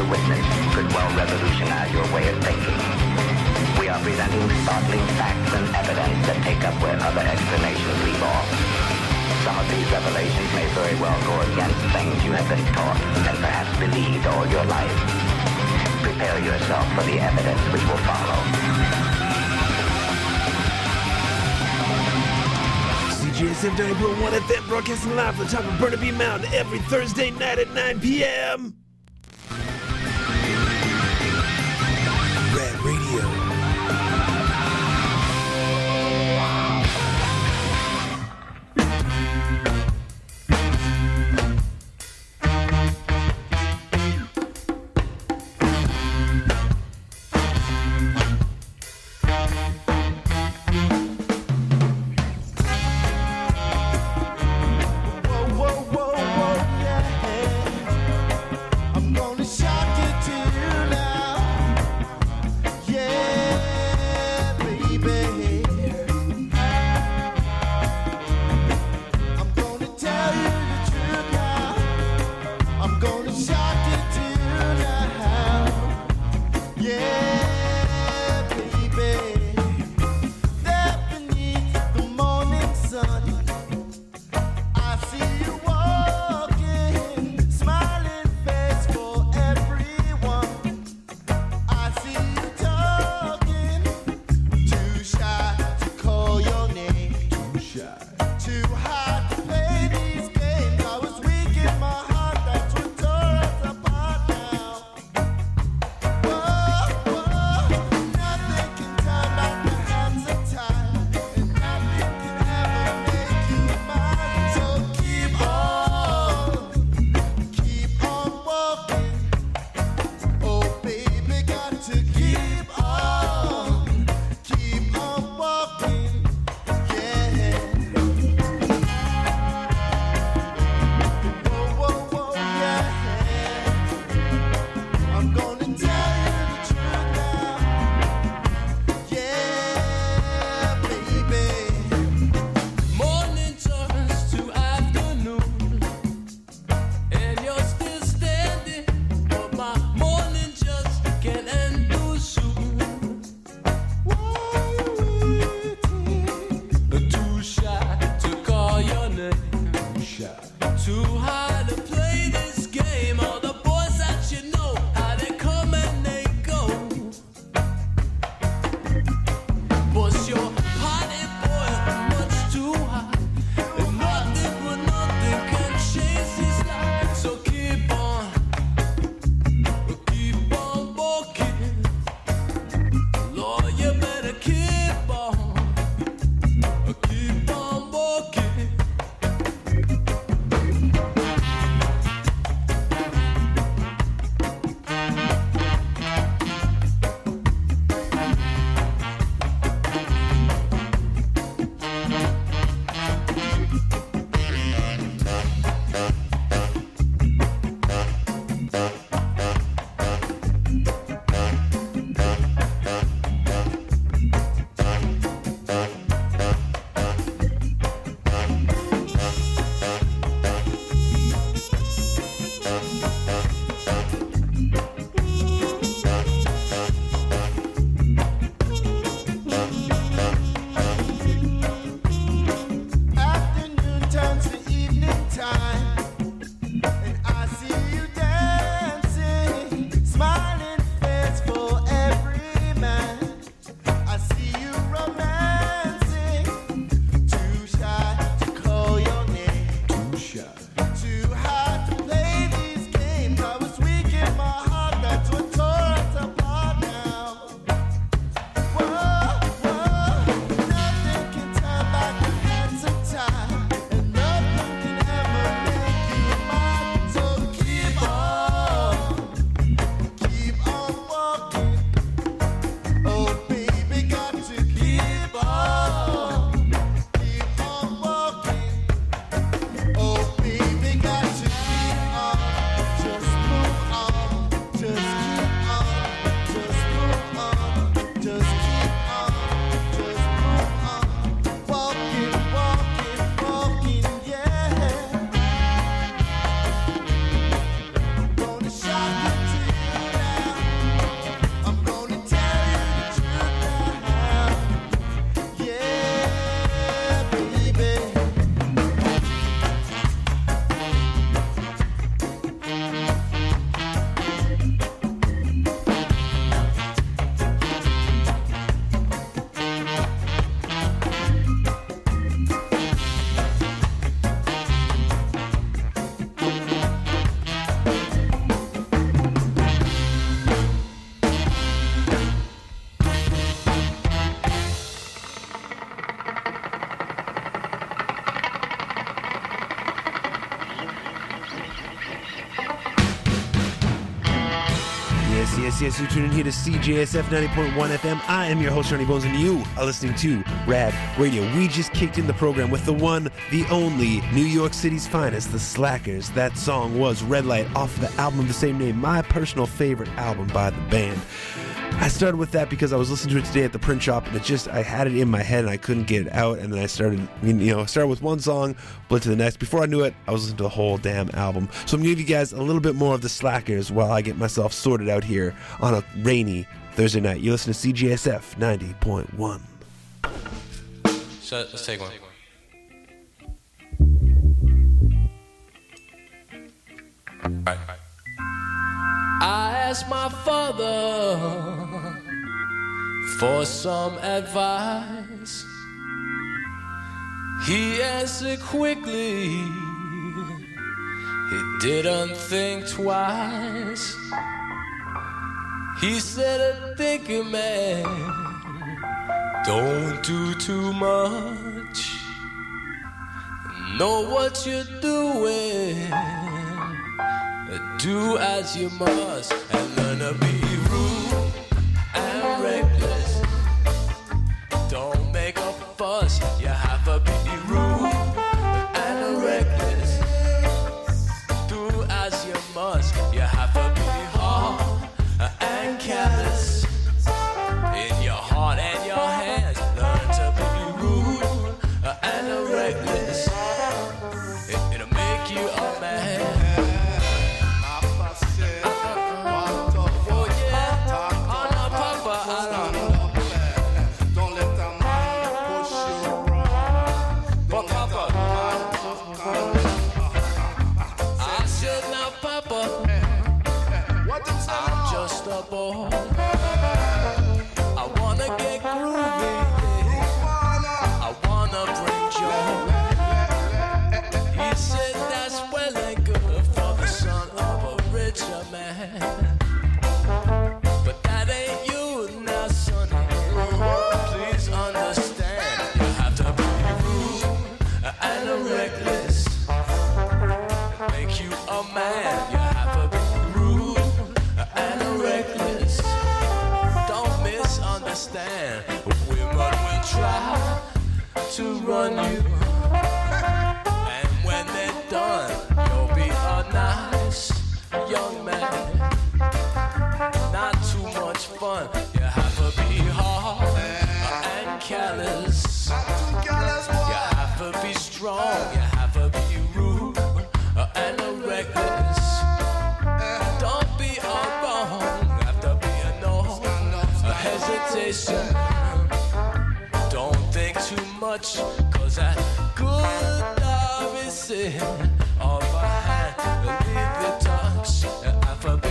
to witness could well revolutionize your way of thinking. We are presenting startling facts and evidence that take up where other explanations leave off. Some of these revelations may very well go against things you have been taught and perhaps believed all your life. Prepare yourself for the evidence which will follow. CJSF 90.1 FM broadcasting live from the top of Burnaby Mountain every Thursday night at 9 p.m. Rad Radio. Oh, Yes, you're tuning in here to CJSF 90.1 FM. I am your host, Johnny Bones, and you are listening to Rad Radio. We just kicked in the program with the one, the only, New York City's finest, the Slackers. That song was Red Light off the album of the same name, my personal favorite album by the band. I started with that because I was listening to it today at the print shop, and I had it in my head and I couldn't get it out, and then I started with one song, went to the next. Before I knew it, I was listening to the whole damn album. So I'm going to give you guys a little bit more of the Slackers while I get myself sorted out here on a rainy Thursday night. You listen to CJSF 90.1. So let's take one. All right. I asked my father for some advice. He answered quickly, he didn't think twice. He said, a thinking man don't do too much. Know what you're doing, do as you must, and learn to be rude and reckless. Don't make a fuss, you have to be rude and reckless. Do as you must, you have to be hard and careless. In your heart and your hands, learn to be rude and reckless. It'll make you a man. But that ain't you now, sonny. Please understand, you have to be rude and reckless. Make you a man, you have to be rude and reckless. Don't misunderstand, women will try to run you, and when they're done, you'll be a nice young man. Not too much fun. You have to be hard and callous. You have to be strong. You have to be rude and reckless. Don't be wrong. You have to be a hesitation. Don't think too much, 'cause that good love is sin of a hand. Leave the touch. Alphabet.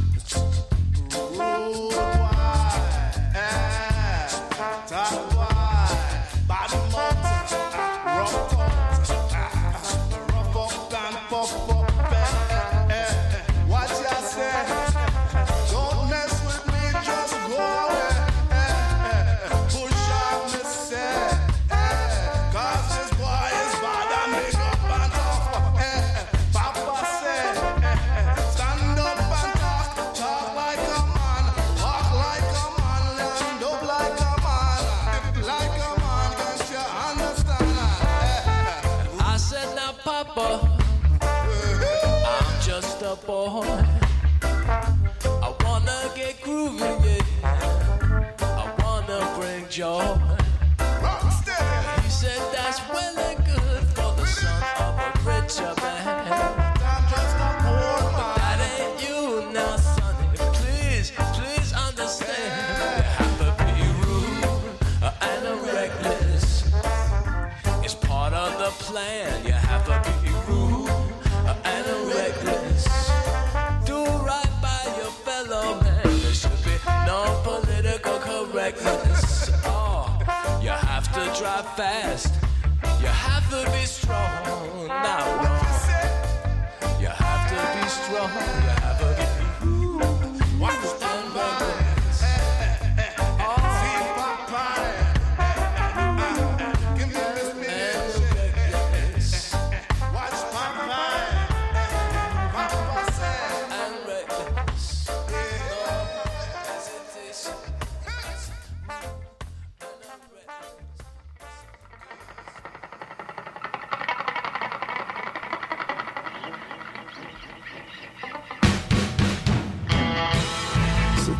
I'm just a boy. I wanna get groovy, yeah. I wanna bring joy. He said that's well and good for the son of a richer man. But that ain't you now, sonny. Please understand. You have to be rude and reckless. It's part of the plan. You have to be rude and reckless. Do right by your fellow man. There should be no political correctness. Oh, you have to drive fast. You have to be strong. Now, you have to be strong. You have to be rude and reckless.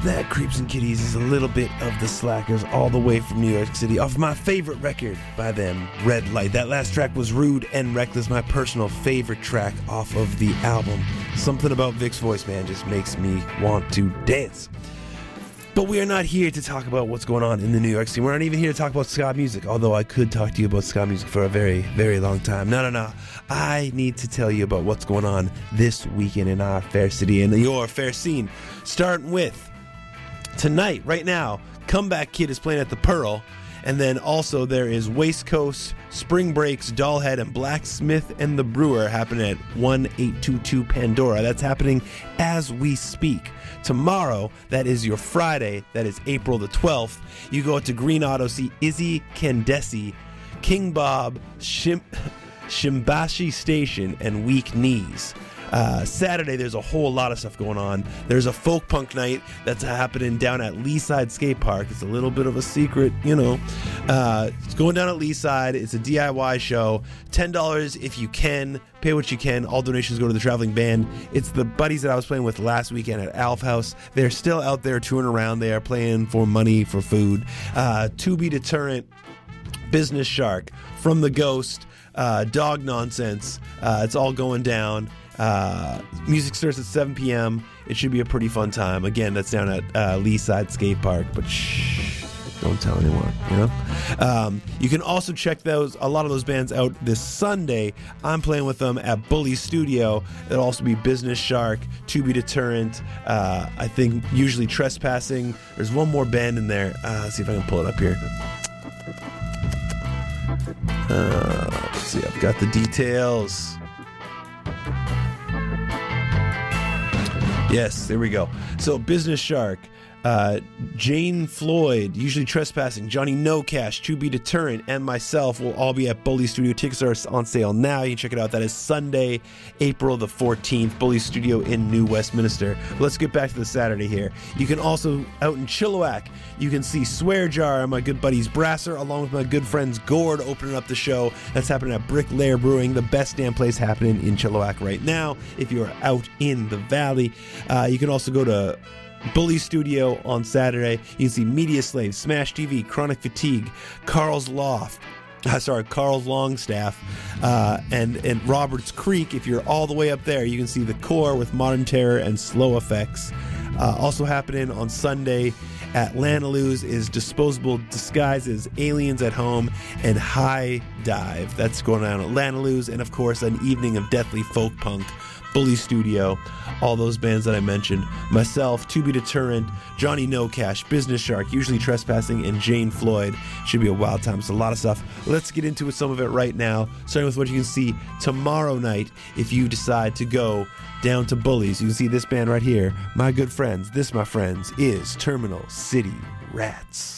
That, Creeps and Kitties, is a little bit of the Slackers all the way from New York City off my favorite record by them, Red Light. That last track was Rude and Reckless, my personal favorite track off of the album. Something about Vic's voice, man, just makes me want to dance. But we are not here to talk about what's going on in the New York scene. We're not even here to talk about ska music, although I could talk to you about ska music for a very, very long time. No. I need to tell you about what's going on this weekend in our fair city and your fair scene. Starting with tonight, right now, Comeback Kid is playing at the Pearl. And then also there is Waste Coast, Spring Breaks, Dollhead, and Blacksmith and the Brewer happening at 1822 Pandora. That's happening as we speak. Tomorrow, that is your Friday, that is April the 12th, you go to Green Auto, see Izzy Kandesi, King Bob, Shimbashi Station, and Weak Knees. Saturday, there's a whole lot of stuff going on. There's a folk punk night that's happening down at Leaside Skate Park. It's a little bit of a secret, It's going down at Leaside. It's a DIY show. $10 if you can. Pay what you can. All donations go to the traveling band. It's the buddies that I was playing with last weekend at Alf House. They're still out there touring around. They are playing for money, for food. To Be Deterrent, Business Shark, From the Ghost, Dog Nonsense. It's all going down. Music starts at 7 p.m. It should be a pretty fun time. Again, that's down at Leaside Skate Park, but shh, don't tell anyone, You can also check a lot of those bands out this Sunday. I'm playing with them at Bully Studio. It'll also be Business Shark, To Be Deterrent, I think usually Trespassing. There's one more band in there. Let's see if I can pull it up here. Let's see, I've got the details. Yes, there we go. So, Business Shark, Jane Floyd, Usually Trespassing, Johnny No Cash, To Be Deterrent, and myself will all be at Bully Studio. Tickets are on sale now. You can check it out. That is Sunday, April the 14th, Bully Studio in New Westminster. Let's get back to the Saturday here. You can also, out in Chilliwack, you can see Swear Jar and my good buddies Brasser, along with my good friends Gord, opening up the show. That's happening at Brick Lair Brewing, the best damn place happening in Chilliwack right now. If you're out in the valley, you can also go to Bully Studio on Saturday. You can see Media Slave, Smash TV, Chronic Fatigue, Carl's Longstaff, and Roberts Creek. If you're all the way up there, you can see The Core with Modern Terror and Slow Effects. Also happening on Sunday at Lanaloo's is Disposable Disguises, Aliens at Home, and High Dive. That's going on at Lanaloo's, and of course an evening of deathly folk punk. Bully Studio, all those bands that I mentioned, myself, To Be Deterrent, Johnny No Cash, Business Shark, Usually Trespassing, and Jane Floyd. Should be a wild time. It's a lot of stuff. Let's get into some of it right now, starting with what you can see tomorrow night if you decide to go down to Bully's. You can see this band right here. My good friends, this, my friends, is Terminal City Rats.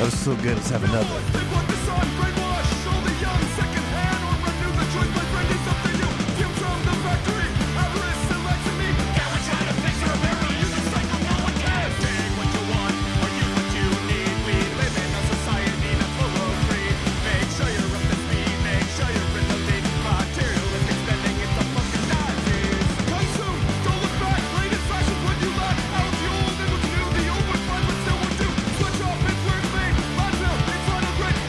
That was so good. Let's have another. Switch off, it's worth me. It's on a great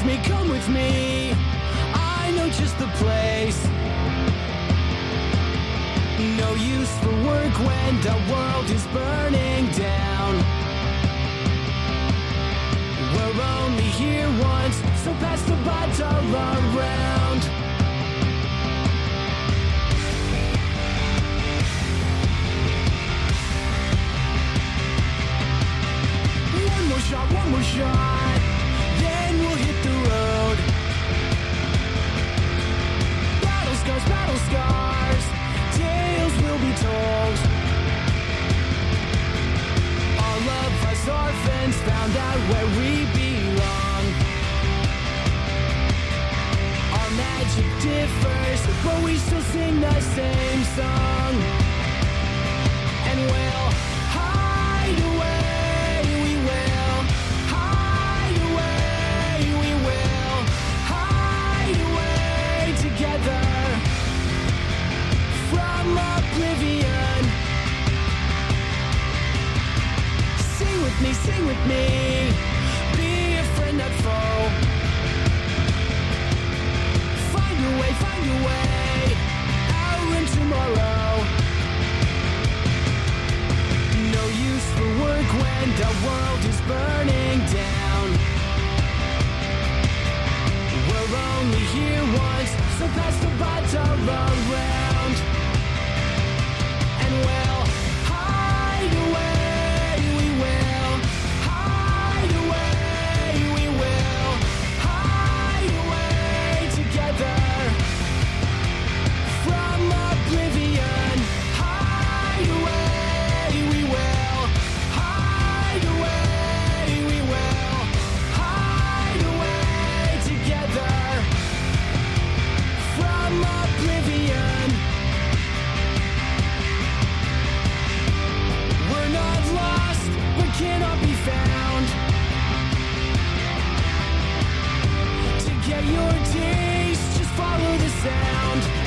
come with me. I know just the place. No use for work when the world is burning down. We're only here once, so pass the bottle around. One more shot, then we'll hit the road. Battle scars, tales will be told. All of us orphans found out where we belong. Our magic differs, but we still sing the same song. And we'll hide away. Oblivion. Sing with me, be a friend, not foe. Find your way, out in tomorrow. No use for work when the world is burning down. We're only here once, so pass the bottle around. And we'll hide away, we will. Hide away, we will. Hide away together from oblivion. Hide away, we will. Hide away, we will. Hide away together from oblivion. We're not lost, but cannot be found. To get your taste, just follow the sound.